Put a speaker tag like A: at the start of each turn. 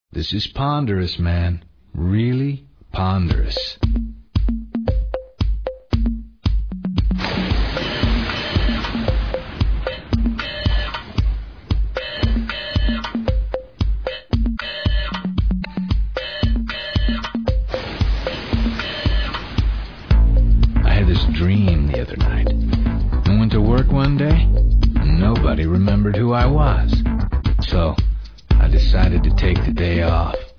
A: This is ponderous, man. Really ponderous. I had this dream the other night. I went to work one day, and nobody remembered who I was. So I decided to take the day off.